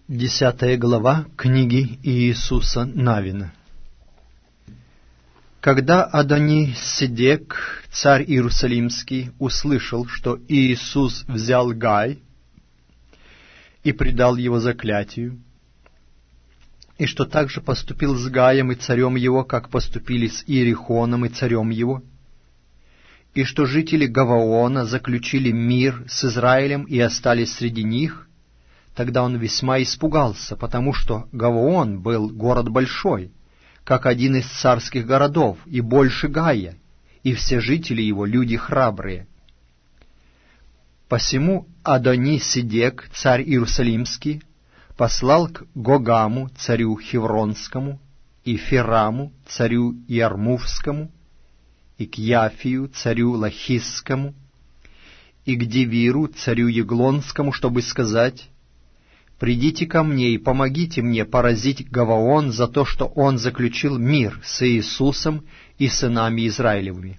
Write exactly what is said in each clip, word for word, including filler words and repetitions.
Десятая глава книги Иисуса Навина. Когда Адони-Седек, царь Иерусалимский, услышал, что Иисус взял Гай и предал его заклятию, и что также поступил с Гаем и царем его, как поступили с Иерихоном и царем его, и что жители Гаваона заключили мир с Израилем и остались среди них, тогда он весьма испугался, потому что Гаваон был город большой, как один из царских городов, и больше Гая, и все жители его люди храбрые. Посему Адони-Седек, царь Иерусалимский, послал к Гогаму, царю Хевронскому, и Фераму, царю Ярмувскому, и к Яфию, царю Лахисскому, и к Девиру, царю Еглонскому, чтобы сказать: «Придите ко мне и помогите мне поразить Гаваон за то, что он заключил мир с Иисусом и сынами Израилевыми».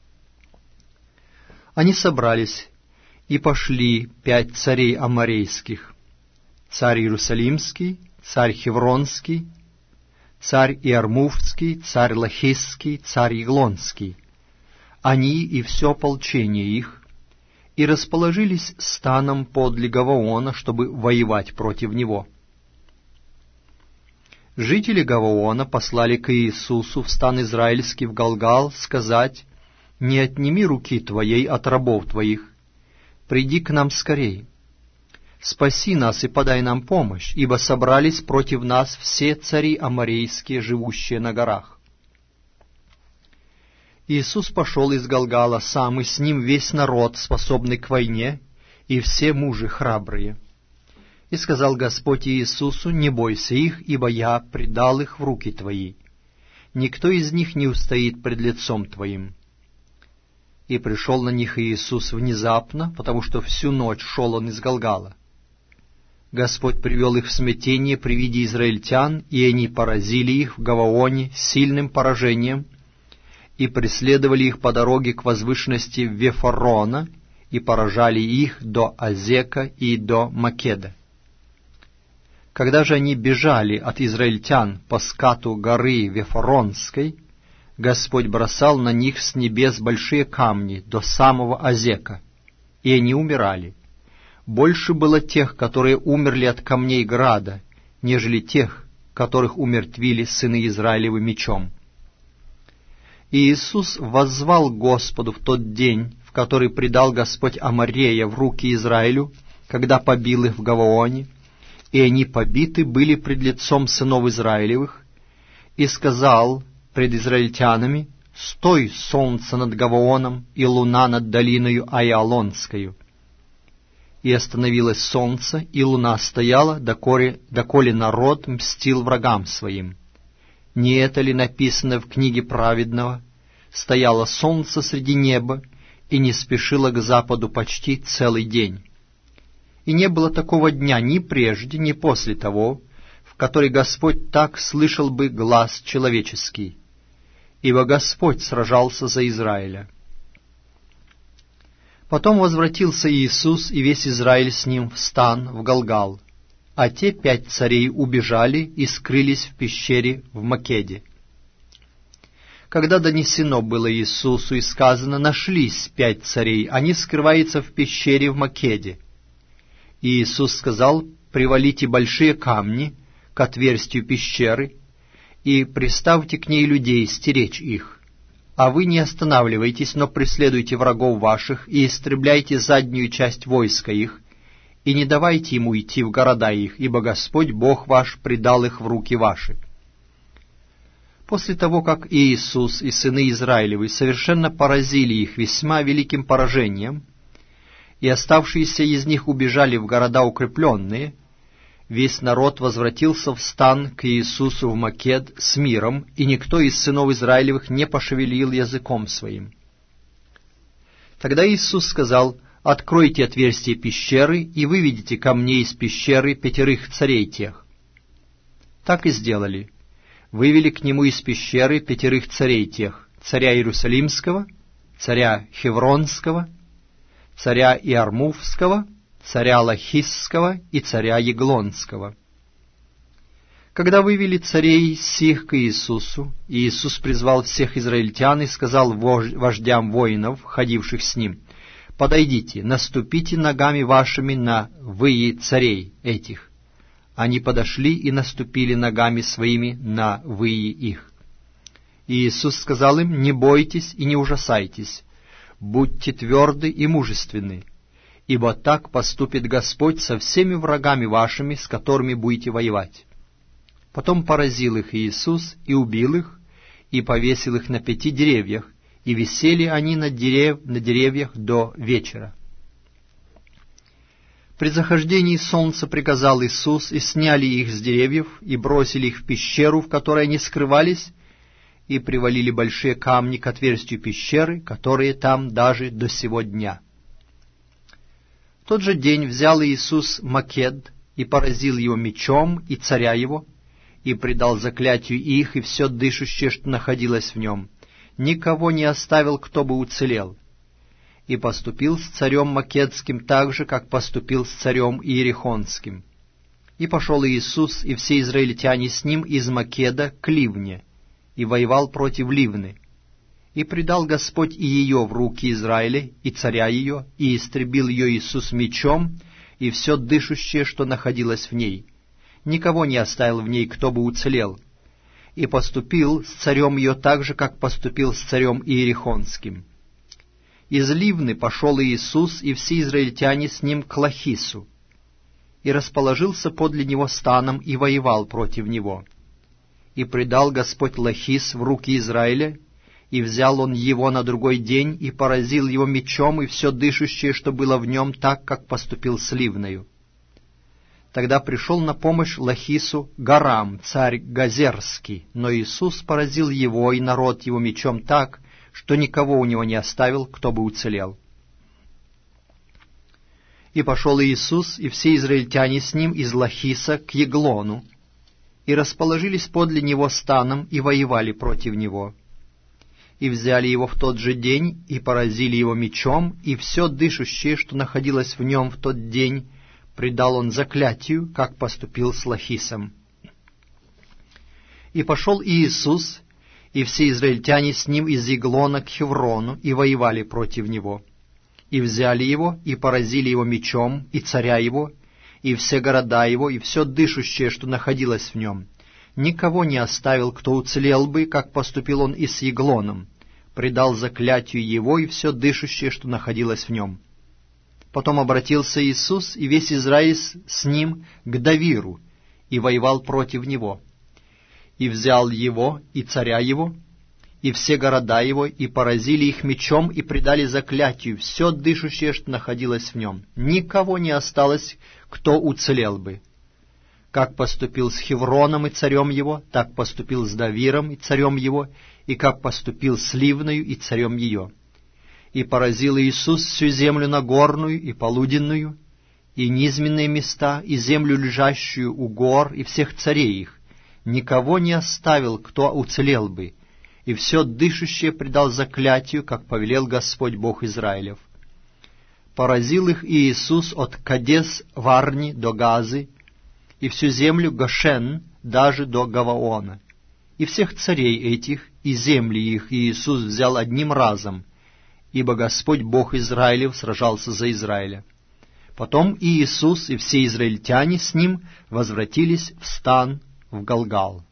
Они собрались, и пошли пять царей аморейских: царь Иерусалимский, царь Хевронский, царь Иармувский, царь Лахисский, царь Еглонский, они и все ополчение их, и расположились станом подле Гаваона, чтобы воевать против него. Жители Гаваона послали к Иисусу в стан израильский в Галгал сказать: «Не отними руки твоей от рабов твоих, приди к нам скорей, спаси нас и подай нам помощь, ибо собрались против нас все цари аморейские, живущие на горах». Иисус пошел из Галгала сам, и с ним весь народ, способный к войне, и все мужи храбрые. И сказал Господь Иисусу: «Не бойся их, ибо я предал их в руки твои. Никто из них не устоит пред лицом твоим». И пришел на них Иисус внезапно, потому что всю ночь шел он из Галгала. Господь привел их в смятение при виде израильтян, и они поразили их в Гаваоне сильным поражением, и преследовали их по дороге к возвышенности Вефорона, и поражали их до Азека и до Македа. Когда же они бежали от израильтян по скату горы Вефоронской, Господь бросал на них с небес большие камни до самого Азека, и они умирали. Больше было тех, которые умерли от камней града, нежели тех, которых умертвили сыны Израилевы мечом. И Иисус воззвал Господу в тот день, в который предал Господь Аморея в руки Израилю, когда побил их в Гаваоне, и они побиты были пред лицом сынов Израилевых, и сказал пред израильтянами: «Стой, солнце над Гаваоном, и луна над долиною Аиалонскою». И остановилось солнце, и луна стояла, доколе, доколе народ мстил врагам своим. Не это ли написано в книге праведного: «Стояло солнце среди неба, и не спешило к западу почти целый день». И не было такого дня ни прежде, ни после того, в который Господь так слышал бы глас человеческий, ибо Господь сражался за Израиля. Потом возвратился Иисус и весь Израиль с ним в стан в Галгал, а те пять царей убежали и скрылись в пещере в Македе. Когда донесено было Иисусу и сказано: «Нашлись пять царей, они скрываются в пещере в Македе», и Иисус сказал: «Привалите большие камни к отверстию пещеры и приставьте к ней людей стеречь их, а вы не останавливайтесь, но преследуйте врагов ваших и истребляйте заднюю часть войска их, и не давайте ему идти в города их, ибо Господь Бог ваш предал их в руки ваши». После того, как Иисус и сыны Израилевы совершенно поразили их весьма великим поражением, и оставшиеся из них убежали в города укрепленные, весь народ возвратился в стан к Иисусу в Макед с миром, и никто из сынов Израилевых не пошевелил языком своим. Тогда Иисус сказал: «Откройте отверстие пещеры, и выведите ко мне из пещеры пятерых царей тех». Так и сделали. Вывели к нему из пещеры пятерых царей тех: царя Иерусалимского, царя Хевронского, царя Иармувского, царя Лахисского и царя Еглонского. Когда вывели царей сих к Иисусу, Иисус призвал всех израильтян и сказал вождям воинов, ходивших с ним: «Подойдите, наступите ногами вашими на выи царей этих». Они подошли и наступили ногами своими на выи их. И Иисус сказал им: «Не бойтесь и не ужасайтесь, будьте тверды и мужественны, ибо так поступит Господь со всеми врагами вашими, с которыми будете воевать». Потом поразил их Иисус и убил их, и повесил их на пяти деревьях, и висели они на, дерев... на деревьях до вечера. При захождении солнца приказал Иисус, и сняли их с деревьев, и бросили их в пещеру, в которой они скрывались, и привалили большие камни к отверстию пещеры, которые там даже до сего дня. В тот же день взял Иисус Макед и поразил его мечом и царя его, и предал заклятию их и все дышащее, что находилось в нем. Никого не оставил, кто бы уцелел. И поступил с царем Македским так же, как поступил с царем Иерихонским. И пошел Иисус и все израильтяне с ним из Македа к Ливне, и воевал против Ливны. И предал Господь и ее в руки Израиля, и царя ее, и истребил ее Иисус мечом, и все дышащее, что находилось в ней. Никого не оставил в ней, кто бы уцелел. И поступил с царем ее так же, как поступил с царем Иерихонским. Из Ливны пошел Иисус и все израильтяне с ним к Лахису, и расположился подле него станом, и воевал против него. И предал Господь Лахис в руки Израиля, и взял он его на другой день, и поразил его мечом, и все дышащее, что было в нем, так, как поступил с Ливною. Тогда пришел на помощь Лахису Гарам, царь Газерский, но Иисус поразил его и народ его мечом так, что никого у него не оставил, кто бы уцелел. И пошел Иисус и все израильтяне с ним из Лахиса к Еглону, и расположились подле него станом, и воевали против него. И взяли его в тот же день, и поразили его мечом, и все дышащее, что находилось в нем в тот день, предал он заклятию, как поступил с Лахисом. И пошел Иисус, и все израильтяне с ним из Еглона к Хеврону, и воевали против него. И взяли его, и поразили его мечом, и царя его, и все города его, и все дышащее, что находилось в нем. Никого не оставил, кто уцелел бы, как поступил он и с Еглоном, предал заклятию его, и все дышащее, что находилось в нем. Потом обратился Иисус и весь Израиль с ним к Давиру, и воевал против него. И взял его, и царя его, и все города его, и поразили их мечом, и предали заклятию все дышащее, что находилось в нем. Никого не осталось, кто уцелел бы. Как поступил с Хевроном и царем его, так поступил с Давиром и царем его, и как поступил с Ливною и царем ее. И поразил Иисус всю землю нагорную и полуденную, и низменные места, и землю, лежащую у гор, и всех царей их. Никого не оставил, кто уцелел бы, и все дышащее предал заклятию, как повелел Господь Бог Израилев. Поразил их Иисус от Кадес-Варни до Газы, и всю землю Гошен даже до Гаваона. И всех царей этих, и земли их Иисус взял одним разом, ибо Господь Бог Израилев сражался за Израиля. Потом Иисус и все израильтяне с ним возвратились в стан в Галгал.